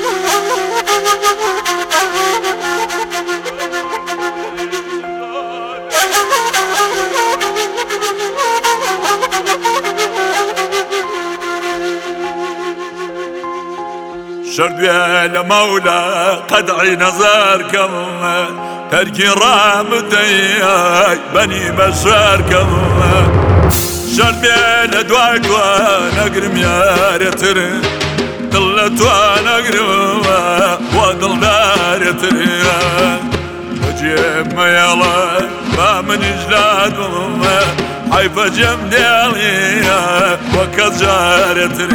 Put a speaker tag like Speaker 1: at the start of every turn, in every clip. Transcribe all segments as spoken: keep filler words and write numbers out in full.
Speaker 1: شردوية لمولا قدعي نظركم تركي رامتي بني بشاركم شردوية لدواك وانا قرم يا رتر ضلت وانا قرم وضل دار يتر وجيب ما يلا ما من جلادهم حيفا جم ديالي وكز جار يتر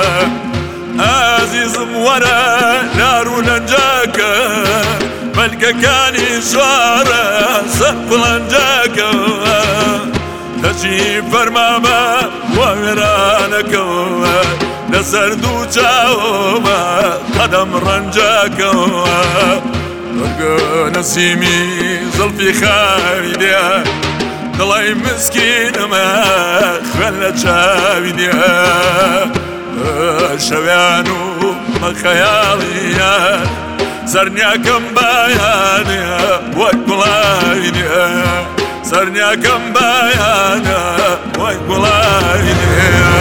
Speaker 1: عزيزم ورا نار لنجاك ملكة كاني شوارا سقف لنجاك تجي فرماما وغرانك نسر دوچاوما قدم رنجاك ورقو نسيمي ظلفي خايديا ضلي مسكين ما خلت شاويديا شويانو ما خياليا سرنيا كم بايانيا وقلاينيا سرنيا كم بايانيا وقلاينيا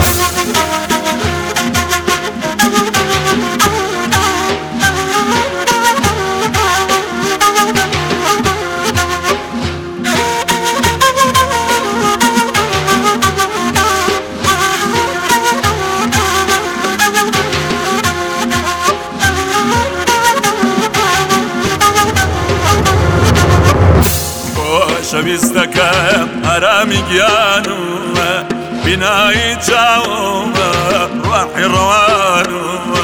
Speaker 1: شويستكم أرامي جيانو بناي تشاوم روحي روانو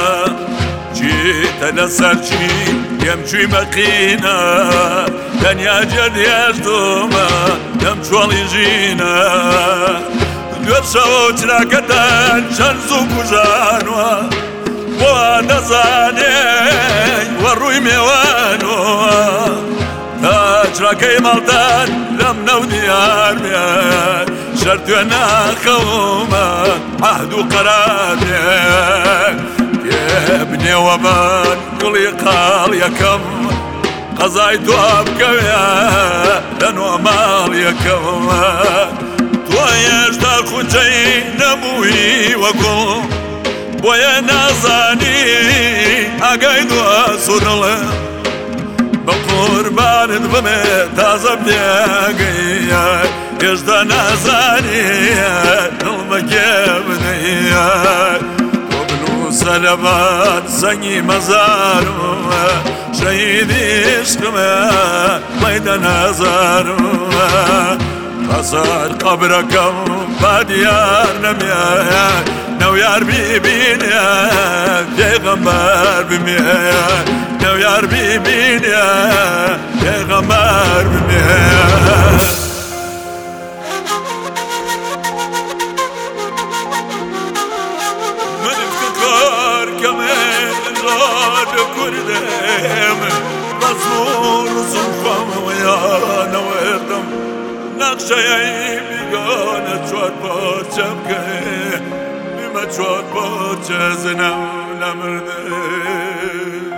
Speaker 1: جيت لسرشي يمشي مقينا دنيا جد يجدوما يمشوالي جينا دوشو تراكتان شنزو بجانوا وانا زاني وروي ميوانو تاجركي مالتان لم نو ديار ميان شرط وانا خوما عهد وقرار ميان يا ابني ومان قولي قال يا كم قضيت ابكى يا لانو مال يا كم تويش تاخوتي نموي وقول بويا نازاني اقايد واسر بقربان بمي تازه بدياقيا يجدا نازانيا المكيبنيا وبنو سلبات زني مزارو شهيدي عشقما ميدا نازارو قصر قبركم باديار نميا نويار بيبين يا پیغمبر بميا نويار بيبين يا پیغمبر بميا من افتكار كمان راد كردم رسمور صنفم ويانا وردم نقشه ای بیگانه چوار پارچم که بیمه چوار پارچه زنم نمرده